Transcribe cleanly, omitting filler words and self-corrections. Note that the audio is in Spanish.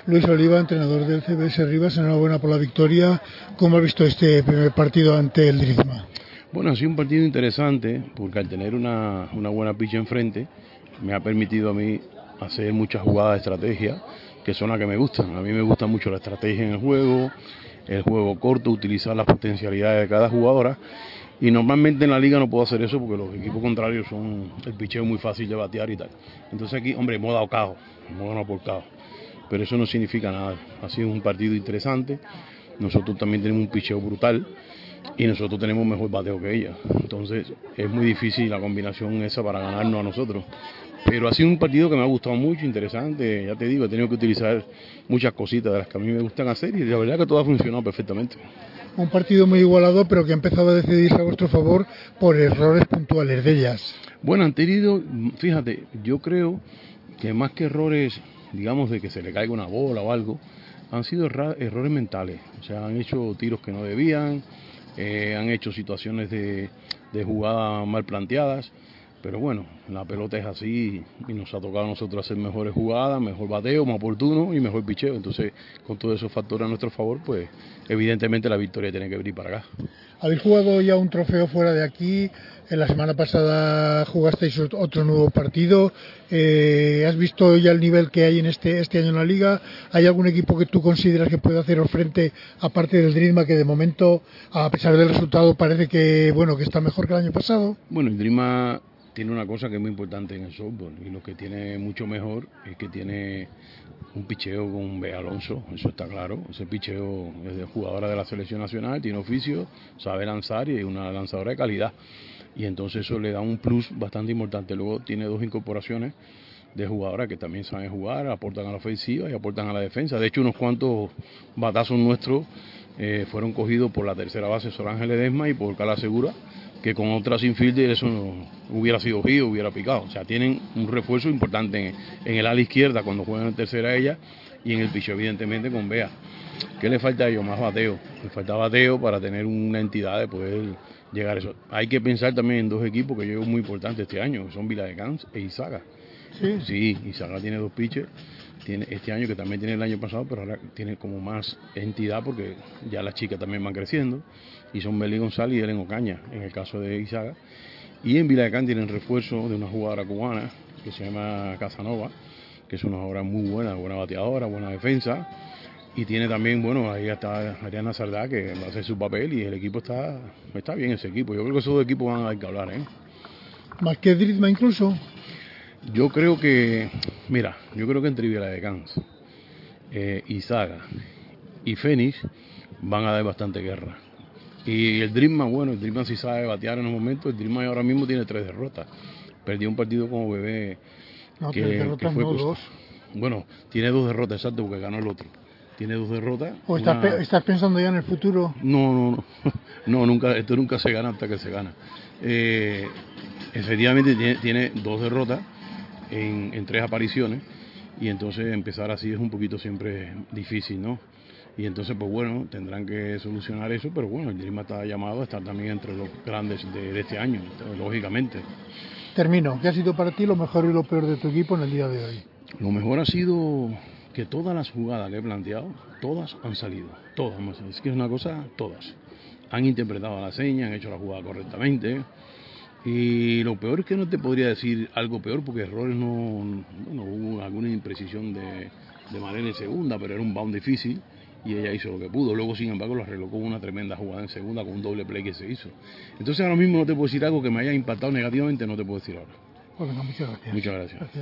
Luis Oliva, entrenador del CBS Rivas, enhorabuena por la victoria. ¿Cómo ha visto este primer partido ante el Drizma? Bueno, ha sido un partido interesante porque al tener una buena picha enfrente me ha permitido a mí hacer muchas jugadas de estrategia que son las que me gustan. A mí me gusta mucho la estrategia en el juego corto, utilizar las potencialidades de cada jugadora. Y normalmente en la liga no puedo hacer eso porque los equipos contrarios son el picheo muy fácil de batear y tal. Entonces aquí, hombre, hemos dado caos, hemos ganado por caos. Pero eso no significa nada. Ha sido un partido interesante. Nosotros también tenemos un picheo brutal y nosotros tenemos mejor bateo que ella. Entonces es muy difícil la combinación esa para ganarnos a nosotros. Pero ha sido un partido que me ha gustado mucho, interesante. Ya te digo, he tenido que utilizar muchas cositas de las que a mí me gustan hacer y la verdad que todo ha funcionado perfectamente. Un partido muy igualado, pero que ha empezado a decidirse a vuestro favor por errores puntuales de ellas. Bueno, han tenido, fíjate, yo creo que más que errores, digamos, de que se le caiga una bola o algo, han sido errores mentales. O sea, han hecho tiros que no debían, han hecho situaciones de jugadas mal planteadas. Pero bueno, la pelota es así y nos ha tocado a nosotros hacer mejores jugadas, mejor bateo, más oportuno y mejor picheo. Entonces, con todos esos factores a nuestro favor, pues evidentemente la victoria tiene que venir para acá. Habéis jugado ya un trofeo fuera de aquí. En la semana pasada jugasteis otro nuevo partido. ¿Has visto ya el nivel que hay en este año en la liga? ¿Hay algún equipo que tú consideras que puede haceros frente, aparte del Drizma, que de momento, a pesar del resultado, parece que que está mejor que el año pasado? Bueno, el Drizma tiene una cosa que es muy importante en el softball y lo que tiene mucho mejor es que tiene un picheo con Bea Alonso, eso está claro. Ese picheo es de jugadora de la selección nacional, tiene oficio, sabe lanzar y es una lanzadora de calidad. Y entonces eso le da un plus bastante importante. Luego tiene dos incorporaciones de jugadoras que también saben jugar, aportan a la ofensiva y aportan a la defensa. De hecho, unos cuantos batazos nuestros fueron cogidos por la tercera base Sorángel Ledesma y por Carla Segura, que con otras infielder eso no hubiera sido giro, hubiera picado. O sea, tienen un refuerzo importante en el ala izquierda cuando juegan en tercera ella y en el picho evidentemente con Bea. ¿Qué le falta a ellos? Más bateo. Le falta bateo para tener una entidad de poder llegar a eso. Hay que pensar también en dos equipos que llegan muy importantes este año, que son Viladecans e Izaga. Sí, Izaga tiene dos pitchers, tiene este año que también tiene el año pasado, pero ahora tiene como más entidad porque ya las chicas también van creciendo y son Beli González y Ellen Ocaña en el caso de Izaga. Y en Viladecans tienen refuerzo de una jugadora cubana que se llama Casanova, que es una jugadora muy buena bateadora, buena defensa. Y tiene también, bueno, ahí está Ariana Sardá que va a hacer su papel y el equipo está bien ese equipo. Yo creo que esos dos equipos van a dar que hablar, ¿eh? ¿Más que Drizma incluso? Yo creo que entre Viladecans, Izaga y Fénix van a dar bastante guerra. Y el Drizma, el Drizma sí sabe batear en un momento. El Drizma ahora mismo tiene 3 derrotas. Perdió un partido como Bebé. No, 3 derrotas, no 2. Bueno, tiene 2 derrotas, exacto, porque ganó el otro. Tiene 2 derrotas. ¿O estás pensando ya en el futuro? No, nunca, esto nunca se gana hasta que se gana. Efectivamente tiene 2 derrotas en 3 apariciones y entonces empezar así es un poquito siempre difícil, ¿no? Y entonces pues tendrán que solucionar eso, pero el Drizma está llamado a estar también entre los grandes de este año, lógicamente. Termino. ¿Qué ha sido para ti lo mejor y lo peor de tu equipo en el día de hoy? Lo mejor ha sido que todas las jugadas que he planteado, todas han salido. Es que es una cosa, todas. Han interpretado la seña, han hecho la jugada correctamente. Y lo peor es que no te podría decir algo peor porque errores hubo alguna imprecisión de manera en segunda, pero era un bound difícil y ella hizo lo que pudo. Luego, sin embargo, lo arregló con una tremenda jugada en segunda, con un doble play que se hizo. Entonces ahora mismo no te puedo decir algo que me haya impactado negativamente, no te puedo decir ahora. Muchas gracias. Muchas gracias.